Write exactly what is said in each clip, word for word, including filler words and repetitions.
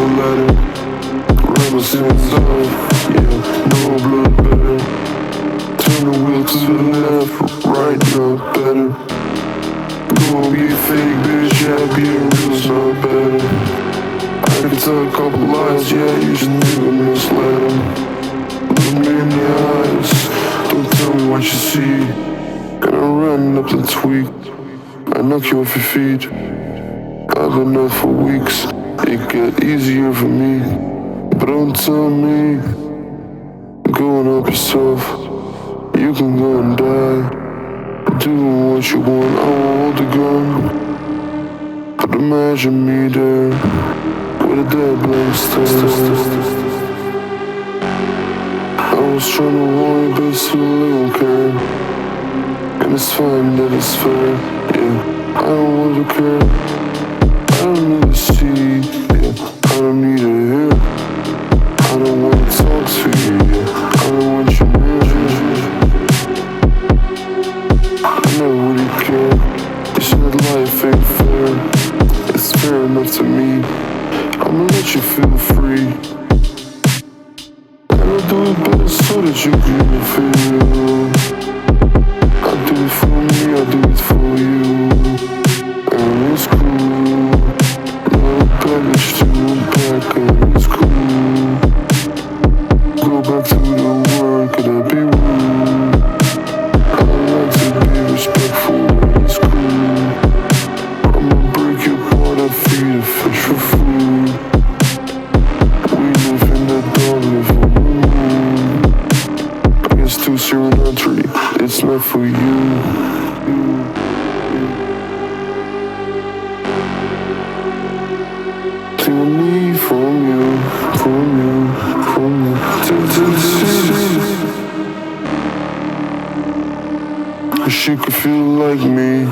letter. Write my sins off, yeah, no blood better. Turn the wheel to the left, right now better. Go be a fake bitch, yeah, being real's not better. I can tell a couple lies, yeah, you should never mislead them. Look me in the eyes, don't tell me what you see. Gonna run up the tweak, I knock you off your feet. I've been up for weeks, it get easier for me. But don't tell me, going up yourself. You can go and die. Do what you want, I won't hold the gun. But imagine me there, with a dead blank stare. I was trying to warn you, but so little care. And it's fine that it's fair, yeah. I don't want to care. I don't need to see, yeah. I don't need to hear. I don't want to talk to you, yeah. I don't want you near. I never really care. You said life ain't fair. It's fair enough to me. I'ma let you feel free. And I'll do it better so that you can feel. I do it for me, I do it for you. And it's cool. No baggage to unpack, and it's cool. Go back to the work, could I be rude? I like to be respectful, it's cool. I'ma break your heart, I feed a fish for food. We live in the dark, live on the moon. I guess to serenity, it's not for you. See what I need from you, from you, from you. To, to, to, wish you could feel like me.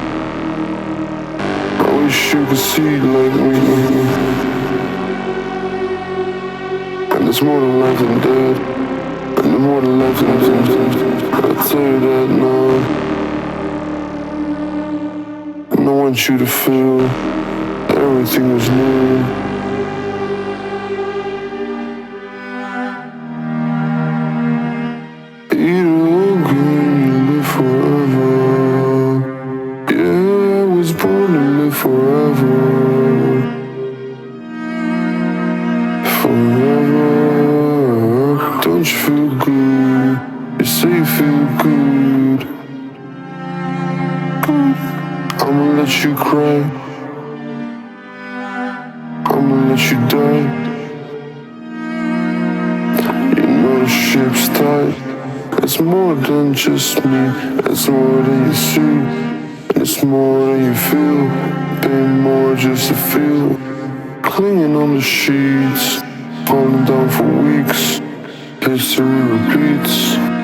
I wish you could see like me. And there's more to life than dead. And there's more to life than dead. I'll tell you that now. And I want you to feel everything is new. Eat a green, you live forever. Yeah, I was born to live forever. Forever. Don't you feel good? You say you feel good. Good. I'ma let you cry. I'ma let you die. You know the ship's tight. It's more than just me. It's more than you see. It's more than you feel. Been more just to feel. Clinging on the sheets, falling down for weeks. History repeats.